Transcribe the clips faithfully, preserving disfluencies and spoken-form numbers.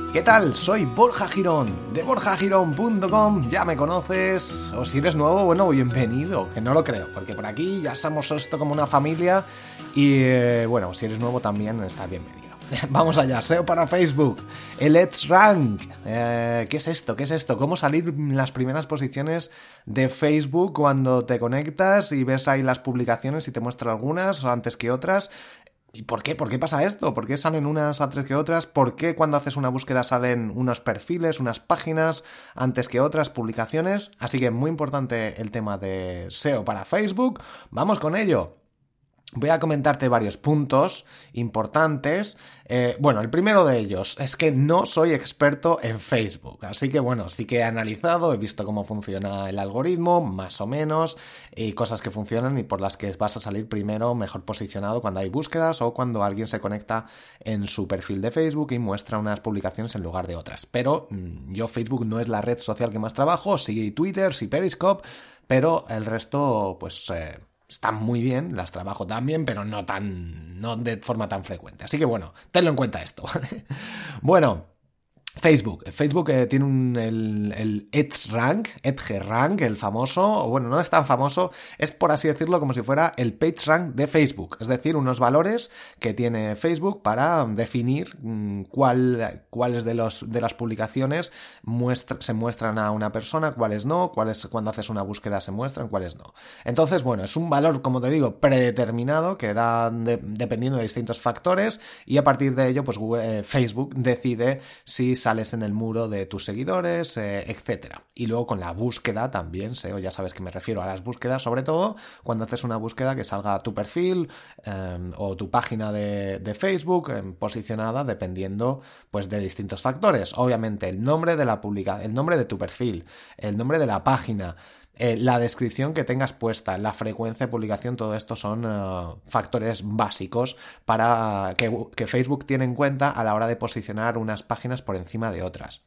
¿Qué tal? Soy Borja Girón, de borja girón punto com, ya me conoces, o si eres nuevo, bueno, bienvenido, que no lo creo, porque por aquí ya somos esto como una familia y, eh, bueno, si eres nuevo también estás bienvenido. Vamos allá, S E O para Facebook, el Let's Rank, eh, ¿qué es esto? ¿Qué es esto? ¿Cómo salir en las primeras posiciones de Facebook cuando te conectas y ves ahí las publicaciones y te muestra algunas antes que otras? ¿Y por qué? ¿Por qué pasa esto? ¿Por qué salen unas antes que otras? ¿Por qué cuando haces una búsqueda salen unos perfiles, unas páginas antes que otras publicaciones? Así que muy importante el tema de S E O para Facebook. ¡Vamos con ello! Voy a comentarte varios puntos importantes. Eh, bueno, el primero de ellos es que no soy experto en Facebook, así que bueno, sí que he analizado, he visto cómo funciona el algoritmo, más o menos, y cosas que funcionan y por las que vas a salir primero mejor posicionado cuando hay búsquedas o cuando alguien se conecta en su perfil de Facebook y muestra unas publicaciones en lugar de otras. Pero mmm, yo Facebook no es la red social que más trabajo, sí Twitter, sí Periscope, pero el resto pues... Eh, están muy bien, las trabajo también, pero no tan, no de forma tan frecuente. Así que bueno, tenlo en cuenta esto, ¿vale? Bueno, Facebook. Facebook eh, tiene un, el, el EdgeRank, EdgeRank, el famoso, o bueno, no es tan famoso, es por así decirlo como si fuera el PageRank de Facebook, es decir, unos valores que tiene Facebook para definir mmm, cuál, cuáles de, los, de las publicaciones muestra, se muestran a una persona, cuáles no, cuáles cuando haces una búsqueda se muestran, cuáles no. Entonces, bueno, es un valor, como te digo, predeterminado que da de, dependiendo de distintos factores y a partir de ello, pues Google, eh, Facebook decide si sales en el muro de tus seguidores, eh, etcétera. Y luego con la búsqueda también, S E O, ya sabes que me refiero a las búsquedas, sobre todo cuando haces una búsqueda que salga tu perfil eh, o tu página de, de Facebook eh, posicionada dependiendo pues de distintos factores. Obviamente el nombre de la publicación, el nombre de tu perfil, el nombre de la página, Eh, la descripción que tengas puesta, la frecuencia de publicación, todo esto son uh, factores básicos para que, que Facebook tiene en cuenta a la hora de posicionar unas páginas por encima de otras.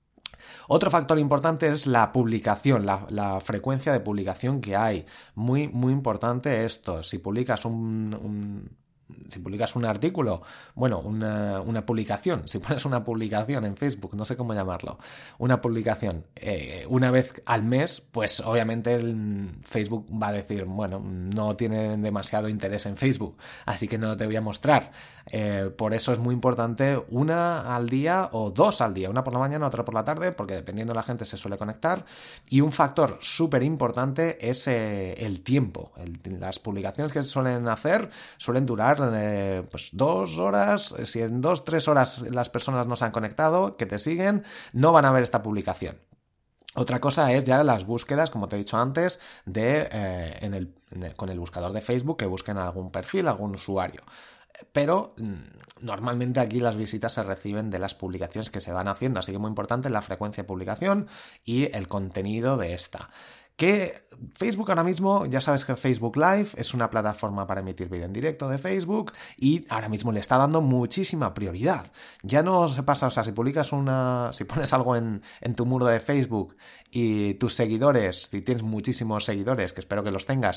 Otro factor importante es la publicación, la, la frecuencia de publicación que hay. Muy, muy importante esto. Si publicas un... un Si publicas un artículo, bueno, una, una publicación, si pones una publicación en Facebook, no sé cómo llamarlo, una publicación eh, una vez al mes, pues obviamente el Facebook va a decir, bueno, no tiene demasiado interés en Facebook, así que no te voy a mostrar. Eh, por eso es muy importante una al día o dos al día, una por la mañana, otra por la tarde, porque dependiendo de la gente se suele conectar. Y un factor súper importante es eh, el tiempo. El, las publicaciones que se suelen hacer suelen durar Eh, pues dos horas. Si en dos, tres horas las personas no se han conectado, que te siguen, no van a ver esta publicación. Otra cosa es ya las búsquedas, como te he dicho antes, de eh, en el, en el, con el buscador de Facebook, que busquen algún perfil, algún usuario. Pero normalmente aquí las visitas se reciben de las publicaciones que se van haciendo, así que muy importante la frecuencia de publicación y el contenido de esta. Que Facebook ahora mismo, ya sabes que Facebook Live es una plataforma para emitir vídeo en directo de Facebook y ahora mismo le está dando muchísima prioridad. Ya no se pasa, o sea, si publicas una, si pones algo en, en tu muro de Facebook y tus seguidores, si tienes muchísimos seguidores, que espero que los tengas,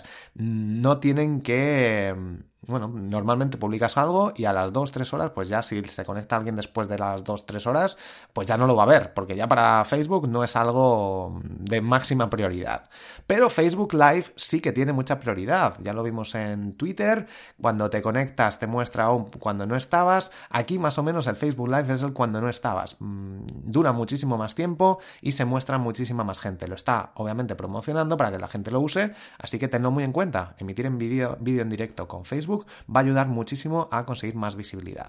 no tienen que... Bueno, normalmente publicas algo y a las dos, tres horas, pues ya si se conecta alguien después de las dos, tres horas, pues ya no lo va a ver, porque ya para Facebook no es algo de máxima prioridad. Pero Facebook Live sí que tiene mucha prioridad. Ya lo vimos en Twitter, cuando te conectas te muestra aún cuando no estabas. Aquí más o menos el Facebook Live es el cuando no estabas. Dura muchísimo más tiempo y se muestra muchísima más gente. Lo está obviamente promocionando para que la gente lo use, así que tenlo muy en cuenta. Emitir en vídeo vídeo en directo con Facebook va a ayudar muchísimo a conseguir más visibilidad.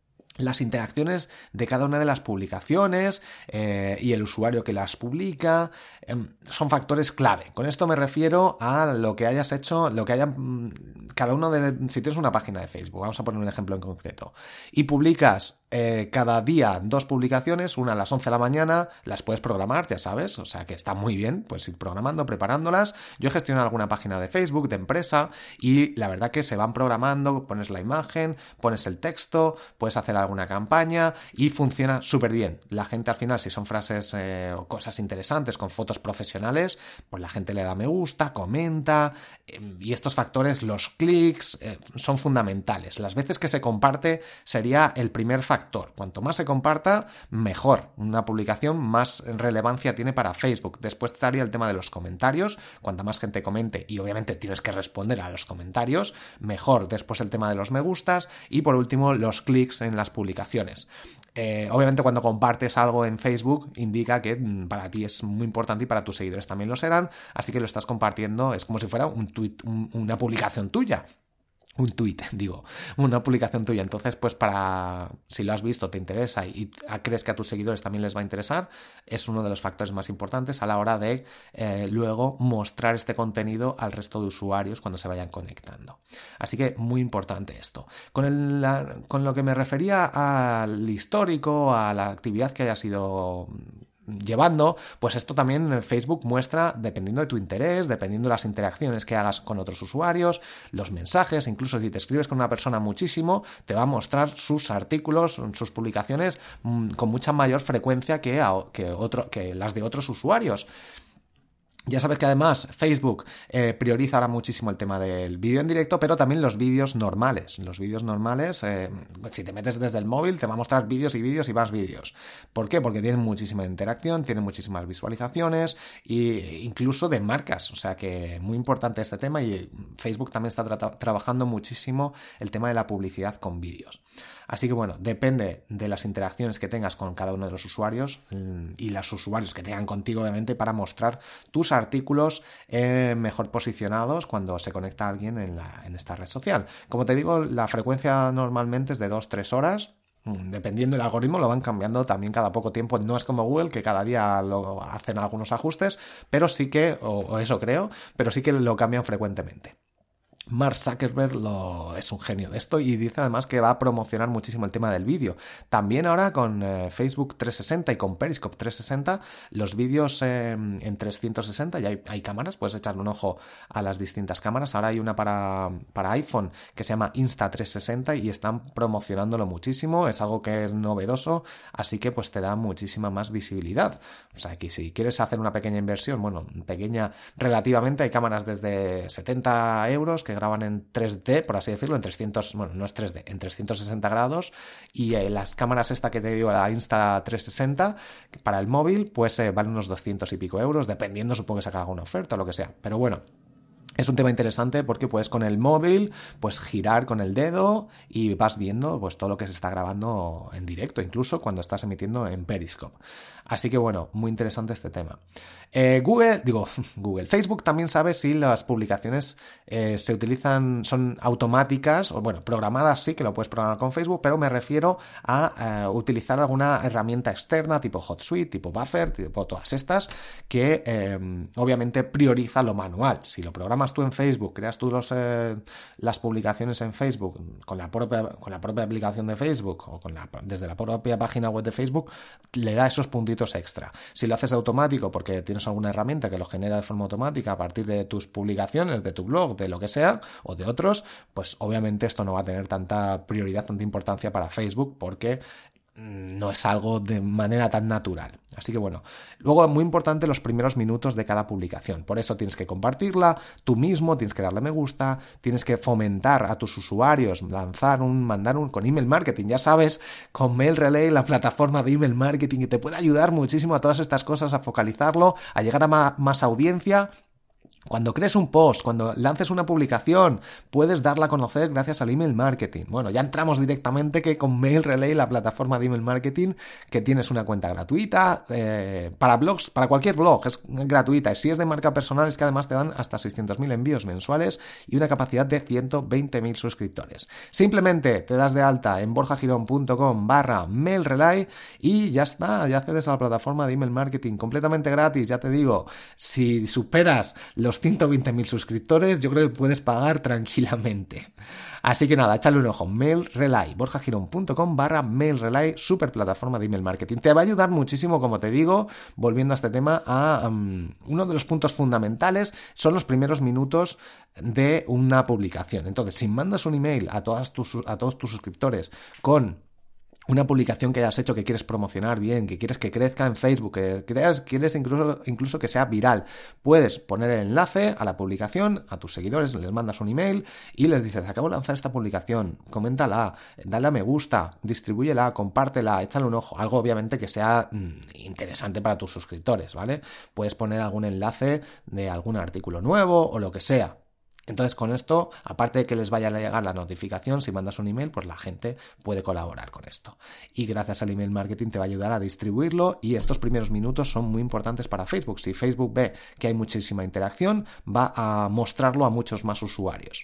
Las interacciones de cada una de las publicaciones eh, y el usuario que las publica eh, son factores clave. Con esto me refiero a lo que hayas hecho, lo que haya cada uno de... Si tienes una página de Facebook, vamos a poner un ejemplo en concreto, y publicas eh, cada día dos publicaciones, una a las once de la mañana, las puedes programar, ya sabes, o sea que está muy bien, pues ir programando, preparándolas. Yo he gestionado alguna página de Facebook, de empresa, y la verdad que se van programando, pones la imagen, pones el texto, puedes hacer alguna campaña y funciona súper bien. La gente al final, si son frases eh, o cosas interesantes con fotos profesionales, pues la gente le da me gusta, comenta, eh, y estos factores, los clics, eh, son fundamentales. Las veces que se comparte sería el primer factor. Cuanto más se comparta, mejor. Una publicación más relevancia tiene para Facebook. Después estaría el tema de los comentarios. Cuanta más gente comente, y obviamente tienes que responder a los comentarios, mejor. Después el tema de los me gustas y por último los clics en las publicaciones. Eh, obviamente cuando compartes algo en Facebook indica que para ti es muy importante y para tus seguidores también lo serán, así que lo estás compartiendo, es como si fuera un tweet, un, una publicación tuya. Un tweet, digo, una publicación tuya. Entonces, pues para, si lo has visto, te interesa y crees que a tus seguidores también les va a interesar, es uno de los factores más importantes a la hora de eh, luego mostrar este contenido al resto de usuarios cuando se vayan conectando. Así que muy importante esto. Con, el, la, con lo que me refería al histórico, a la actividad que haya sido llevando, pues esto también Facebook muestra dependiendo de tu interés, dependiendo de las interacciones que hagas con otros usuarios, los mensajes, incluso si te escribes con una persona muchísimo, te va a mostrar sus artículos, sus publicaciones mmm, con mucha mayor frecuencia que, a, que, otro, que las de otros usuarios. Ya sabes que además Facebook eh, prioriza ahora muchísimo el tema del vídeo en directo, pero también los vídeos normales. Los vídeos normales, eh, si te metes desde el móvil, te va a mostrar vídeos y vídeos y más vídeos. ¿Por qué? Porque tienen muchísima interacción, tienen muchísimas visualizaciones e incluso de marcas. O sea que muy importante este tema y Facebook también está tra- trabajando muchísimo el tema de la publicidad con vídeos. Así que bueno, depende de las interacciones que tengas con cada uno de los usuarios y los usuarios que tengan contigo, obviamente, para mostrar tus artículos eh, mejor posicionados cuando se conecta alguien en, la, en esta red social. Como te digo, la frecuencia normalmente es de dos a tres horas. Dependiendo del algoritmo lo van cambiando también cada poco tiempo. No es como Google, que cada día lo hacen algunos ajustes, pero sí que, o, o eso creo, pero sí que lo cambian frecuentemente. Mark Zuckerberg lo, es un genio de esto y dice además que va a promocionar muchísimo el tema del vídeo. También ahora con eh, Facebook trescientos sesenta y con Periscope trescientos sesenta, los vídeos eh, en trescientos sesenta, ya hay, hay cámaras, puedes echarle un ojo a las distintas cámaras. Ahora hay una para, para iPhone que se llama Insta trescientos sesenta y están promocionándolo muchísimo. Es algo que es novedoso, así que pues te da muchísima más visibilidad. O sea que si quieres hacer una pequeña inversión, bueno, pequeña relativamente, hay cámaras desde setenta euros que graban en tres D, por así decirlo, en trescientos, bueno, no es tres D, en trescientos sesenta grados, y eh, las cámaras esta que te digo, la Insta trescientos sesenta, para el móvil, pues eh, valen unos doscientos y pico euros, dependiendo, supongo que saca alguna oferta o lo que sea, pero bueno. Es un tema interesante porque puedes con el móvil pues girar con el dedo y vas viendo pues todo lo que se está grabando en directo, incluso cuando estás emitiendo en Periscope. Así que bueno, muy interesante este tema. Eh, Google, digo, Google, Facebook también sabe si las publicaciones eh, se utilizan, son automáticas, o bueno, programadas sí, que lo puedes programar con Facebook, pero me refiero a eh, utilizar alguna herramienta externa tipo HotSuite, tipo Buffer, tipo todas estas, que eh, obviamente prioriza lo manual. Si lo programas tú en Facebook, creas tú los, eh, las publicaciones en Facebook con la propia, con la propia aplicación de Facebook o con la, desde la propia página web de Facebook, le da esos puntitos extra. Si lo haces automático porque tienes alguna herramienta que lo genera de forma automática a partir de tus publicaciones, de tu blog, de lo que sea, o de otros, pues obviamente esto no va a tener tanta prioridad, tanta importancia para Facebook porque no es algo de manera tan natural. Así que bueno, luego muy importante los primeros minutos de cada publicación. Por eso tienes que compartirla tú mismo, tienes que darle me gusta, tienes que fomentar a tus usuarios, lanzar un, mandar un con email marketing. Ya sabes, con MailRelay, la plataforma de email marketing, que te puede ayudar muchísimo a todas estas cosas, a focalizarlo, a llegar a ma- más audiencia. Cuando crees un post, cuando lances una publicación, puedes darla a conocer gracias al email marketing. Bueno, ya entramos directamente que con MailRelay, la plataforma de email marketing, que tienes una cuenta gratuita, eh, para blogs, para cualquier blog, es gratuita. Y si es de marca personal, es que además te dan hasta seiscientos mil envíos mensuales y una capacidad de ciento veinte mil suscriptores. Simplemente te das de alta en borjagirón.com barra MailRelay y ya está, ya accedes a la plataforma de email marketing completamente gratis. Ya te digo, si superas los ciento veinte mil suscriptores, yo creo que puedes pagar tranquilamente. Así que nada, échale un ojo. MailRelay, borjagirón.com barra MailRelay, super plataforma de email marketing. Te va a ayudar muchísimo, como te digo, volviendo a este tema, a um, uno de los puntos fundamentales son los primeros minutos de una publicación. Entonces, si mandas un email a, todas tus, a todos tus suscriptores con una publicación que hayas hecho que quieres promocionar bien, que quieres que crezca en Facebook, que creas, quieres incluso, incluso que sea viral, puedes poner el enlace a la publicación a tus seguidores, les mandas un email y les dices, acabo de lanzar esta publicación, coméntala, dale a me gusta, distribúyela, compártela, échale un ojo, algo obviamente que sea mmm, interesante para tus suscriptores, ¿vale? Puedes poner algún enlace de algún artículo nuevo o lo que sea. Entonces, con esto, aparte de que les vaya a llegar la notificación, si mandas un email, pues la gente puede colaborar con esto. Y gracias al email marketing te va a ayudar a distribuirlo y estos primeros minutos son muy importantes para Facebook. Si Facebook ve que hay muchísima interacción, va a mostrarlo a muchos más usuarios.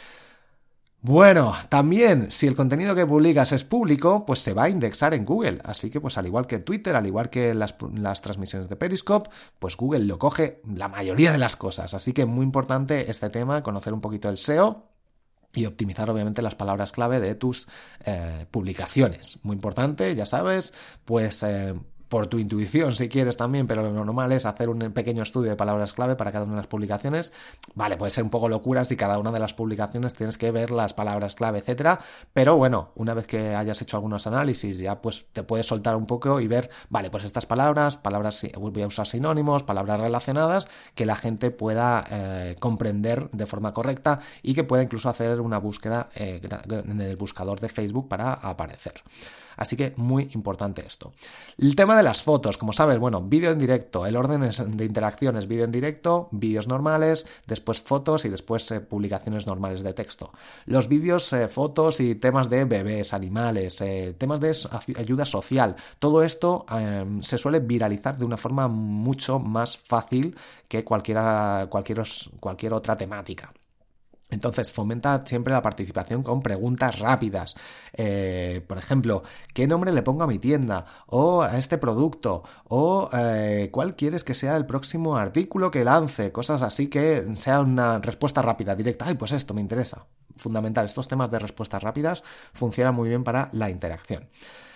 Bueno, también si el contenido que publicas es público, pues se va a indexar en Google. Así que pues al igual que Twitter, al igual que las, las transmisiones de Periscope, pues Google lo coge la mayoría de las cosas. Así que muy importante este tema, conocer un poquito el S E O y optimizar obviamente las palabras clave de tus eh, publicaciones. Muy importante, ya sabes, pues... Eh, por tu intuición si quieres también, pero lo normal es hacer un pequeño estudio de palabras clave para cada una de las publicaciones. Vale, puede ser un poco locura si cada una de las publicaciones tienes que ver las palabras clave, etcétera, pero bueno, una vez que hayas hecho algunos análisis ya pues te puedes soltar un poco y ver, vale, pues estas palabras, palabras voy a usar sinónimos, palabras relacionadas que la gente pueda eh, comprender de forma correcta y que pueda incluso hacer una búsqueda eh, en el buscador de Facebook para aparecer. Así que muy importante esto. El tema de las fotos, como sabes, bueno, vídeo en directo, el orden es de interacción es vídeo en directo, vídeos normales, después fotos y después eh, publicaciones normales de texto. Los vídeos, eh, fotos y temas de bebés, animales, eh, temas de ayuda social, todo esto eh, se suele viralizar de una forma mucho más fácil que cualquiera, cualquier, cualquier otra temática. Entonces, fomenta siempre la participación con preguntas rápidas. Eh, por ejemplo, ¿qué nombre le pongo a mi tienda? O a este producto. O eh, ¿cuál quieres que sea el próximo artículo que lance? Cosas así que sea una respuesta rápida, directa. Ay, pues esto me interesa. Fundamental. Estos temas de respuestas rápidas funcionan muy bien para la interacción.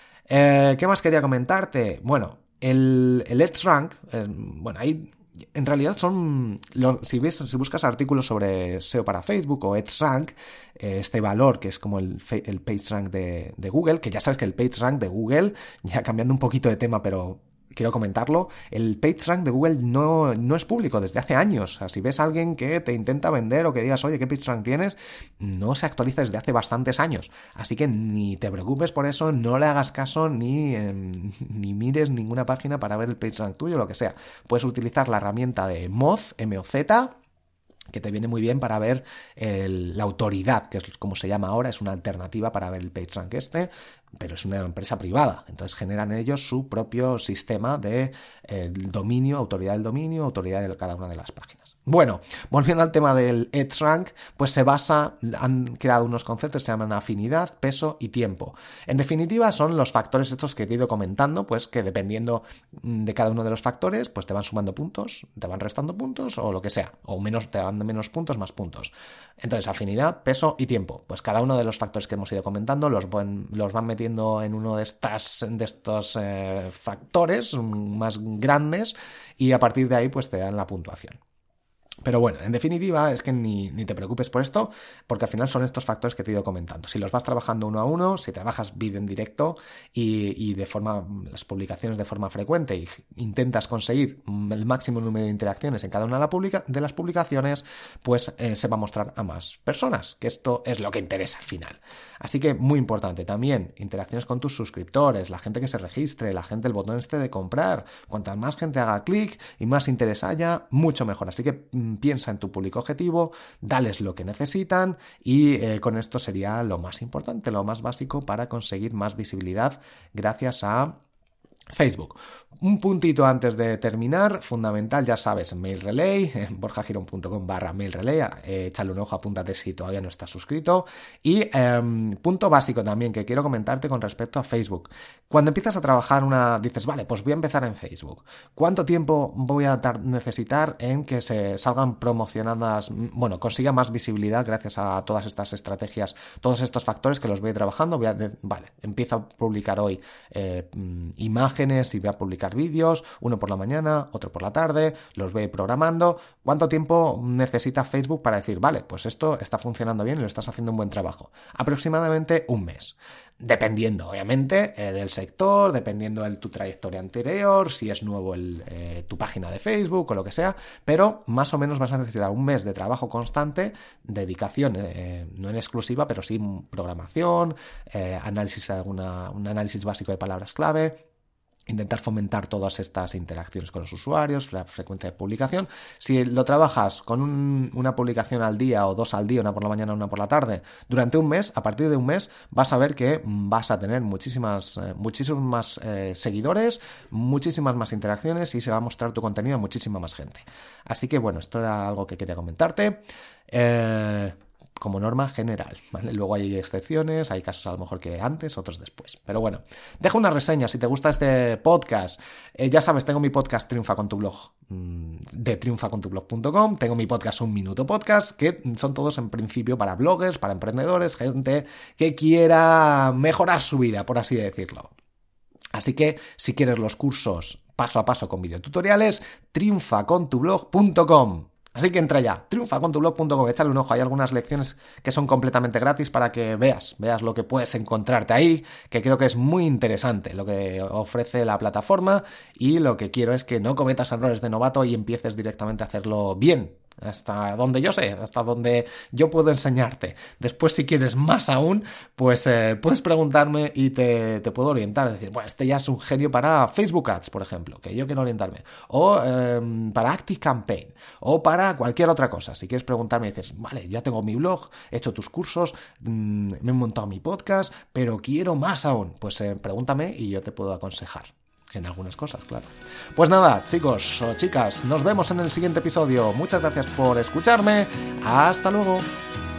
Eh, ¿Qué más quería comentarte? Bueno, el, el Let's Rank, eh, bueno, hay... En realidad son, si ves, si buscas artículos sobre S E O para Facebook o EdgeRank, eh, este valor que es como el, el PageRank de, de Google, que ya sabes que el PageRank de Google, ya cambiando un poquito de tema, pero quiero comentarlo, el PageRank de Google no, no es público desde hace años. O sea, si ves a alguien que te intenta vender o que digas, oye, ¿qué PageRank tienes? No se actualiza desde hace bastantes años. Así que ni te preocupes por eso, no le hagas caso ni, eh, ni mires ninguna página para ver el PageRank tuyo, lo que sea. Puedes utilizar la herramienta de Moz, M O Z, que te viene muy bien para ver el, la autoridad, que es como se llama ahora, es una alternativa para ver el PageRank este, pero es una empresa privada, entonces generan ellos su propio sistema de eh, dominio, autoridad del dominio, autoridad de cada una de las páginas. Bueno, volviendo al tema del EdgeRank, pues se basa, han creado unos conceptos que se llaman afinidad, peso y tiempo. En definitiva, son los factores estos que te he ido comentando, pues que dependiendo de cada uno de los factores, pues te van sumando puntos, te van restando puntos o lo que sea, o menos te van de menos puntos, más puntos. Entonces, afinidad, peso y tiempo. Pues cada uno de los factores que hemos ido comentando los, buen, los van metiendo en uno de, estas, de estos eh, factores más grandes y a partir de ahí pues te dan la puntuación. Pero bueno, en definitiva es que ni, ni te preocupes por esto, porque al final son estos factores que te he ido comentando. Si los vas trabajando uno a uno, si trabajas vídeo en directo y, y de forma las publicaciones de forma frecuente y intentas conseguir el máximo número de interacciones en cada una de, la publica, de las publicaciones, pues eh, se va a mostrar a más personas, que esto es lo que interesa al final. Así que muy importante también, interacciones con tus suscriptores, la gente que se registre, la gente, el botón este de comprar. Cuanta más gente haga clic y más interés haya, mucho mejor. Así que piensa en tu público objetivo, dales lo que necesitan y eh, con esto sería lo más importante, lo más básico para conseguir más visibilidad gracias a Facebook. Un puntito antes de terminar, fundamental, ya sabes, MailRelay, borjagirón.com barra MailRelay, eh, échale un ojo, apúntate si todavía no estás suscrito. Y eh, punto básico también que quiero comentarte con respecto a Facebook. Cuando empiezas a trabajar una, dices, vale, pues voy a empezar en Facebook. ¿Cuánto tiempo voy a tar- necesitar en que se salgan promocionadas, bueno, consiga más visibilidad gracias a todas estas estrategias, todos estos factores que los voy trabajando? Voy a de- vale, empiezo a publicar hoy eh, imágenes imágenes y voy a publicar vídeos, uno por la mañana, otro por la tarde, los voy programando. ¿Cuánto tiempo necesita Facebook para decir, vale, pues esto está funcionando bien y lo estás haciendo un buen trabajo? Aproximadamente un mes. Dependiendo, obviamente, eh, del sector, dependiendo de tu trayectoria anterior, si es nuevo el, eh, tu página de Facebook o lo que sea, pero más o menos vas a necesitar un mes de trabajo constante, dedicación, eh, no en exclusiva, pero sí programación, eh, análisis de alguna, un análisis básico de palabras clave, intentar fomentar todas estas interacciones con los usuarios, la frecuencia de publicación. Si lo trabajas con un, una publicación al día o dos al día, una por la mañana, una por la tarde, durante un mes, a partir de un mes vas a ver que vas a tener muchísimas, eh, muchísimos más eh, seguidores, muchísimas más interacciones y se va a mostrar tu contenido a muchísima más gente. Así que bueno, esto era algo que quería comentarte. Eh... como norma general, ¿vale? Luego hay excepciones, hay casos a lo mejor que antes, otros después. Pero bueno, deja una reseña si te gusta este podcast. Eh, ya sabes, tengo mi podcast Triunfa con tu blog mmm, de triunfa con tu blog punto com, tengo mi podcast Un Minuto Podcast, que son todos en principio para bloggers, para emprendedores, gente que quiera mejorar su vida, por así decirlo. Así que si quieres los cursos paso a paso con videotutoriales, triunfa con tu blog punto com. Así que entra ya, triunfa con tu blog punto com, échale un ojo, hay algunas lecciones que son completamente gratis para que veas, veas lo que puedes encontrarte ahí, que creo que es muy interesante lo que ofrece la plataforma y lo que quiero es que no cometas errores de novato y empieces directamente a hacerlo bien. Hasta donde yo sé, hasta donde yo puedo enseñarte. Después, si quieres más aún, pues eh, puedes preguntarme y te, te puedo orientar. Decir, bueno, este ya es un genio para Facebook Ads, por ejemplo, que yo quiero orientarme. O eh, para ActiveCampaign. O para cualquier otra cosa. Si quieres preguntarme y dices, vale, ya tengo mi blog, he hecho tus cursos, mmm, me he montado mi podcast, pero quiero más aún. Pues eh, pregúntame y yo te puedo aconsejar. En algunas cosas, claro. Pues nada, chicos o chicas, nos vemos en el siguiente episodio. Muchas gracias por escucharme. Hasta luego.